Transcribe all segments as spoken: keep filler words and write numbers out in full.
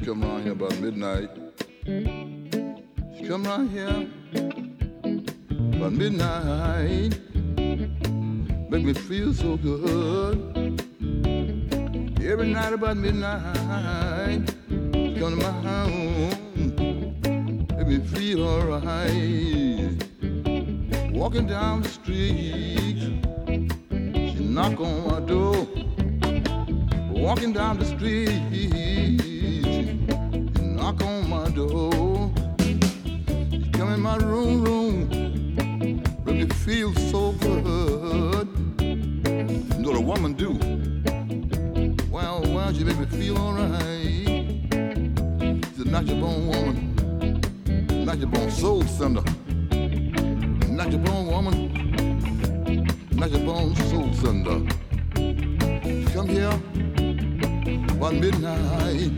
come around here about midnight. She come around here about midnight. Make me feel so good. Every night about midnight, she come to my house. Make me feel alright. Walking down the street, she knock on my door. Walking down the street, she knock on my door. She come in my room, room, make me feel so good. You know what a woman do? Well, well, she make me feel alright. She's a knock your bone woman, knock your bone soul sender. Knock your bone woman, knock your bone soul sender. Come here, one midnight.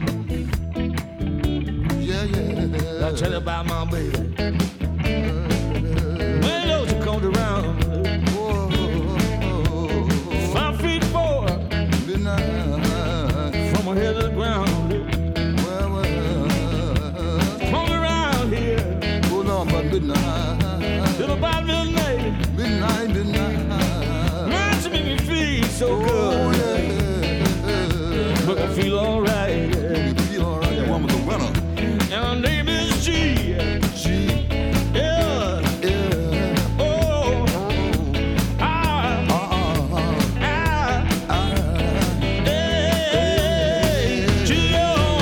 Yeah, yeah. I'll tell you about my baby. When those who come around, Whoa, five feet four, midnight. from her head to the ground. Well, well. Come around here Hold on, about midnight. till about midnight. Midnight, midnight. Man, she make me feel so Oh, good. yeah. Make me feel alright. You feel alright, that woman's a winner. And her name is G. G, Yeah. yeah. Oh. Ah. Uh, uh, uh. Ah. Ah. Hey. G. Oh.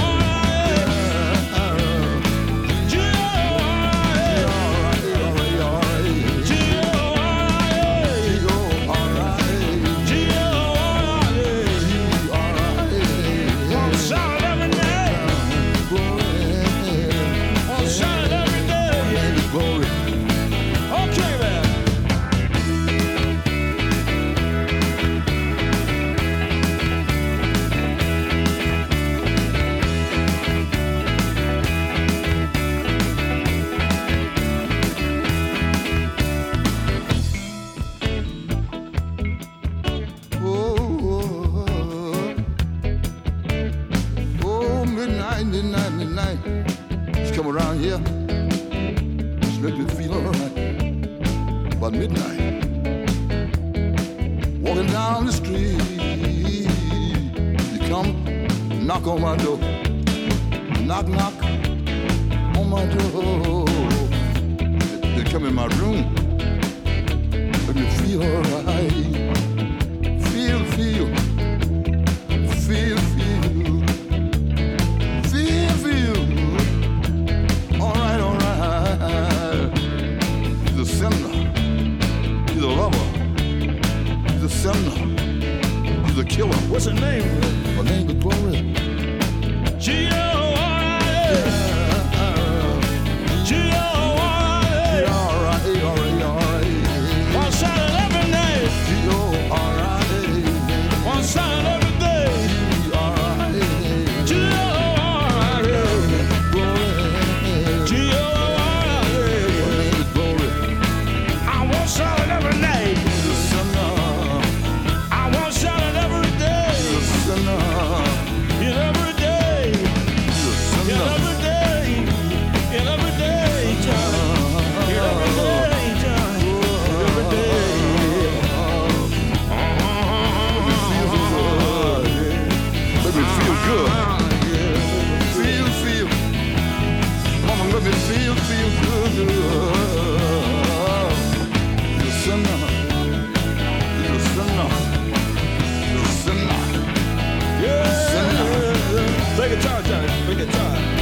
G. Midnight, midnight, midnight. She come around here. She make me feel alright. About midnight. Walking down the street. You come, knock on my door. Knock, knock on my door. You come in my room. Make me feel alright. Feel, feel. Feel, feel. He's a killer. What's her name? Her name is Glory. G O R I G O R I All right, all right, all right. One side every night. G O R I One side every day. G R I G O R I G O R I Her name is Glory. I want salad every night. He's a sinner. I want salad every day. He's a sinner. In every day. He's a In sinner. every day. In every day, John. In every day, John. In every day. Let me feel good. Feel, feel. Mama, let me feel, feel good. He's a sinner. He's a sinner. He's a sinner. Yeah. Sinner. Play guitar, Johnny. Play guitar.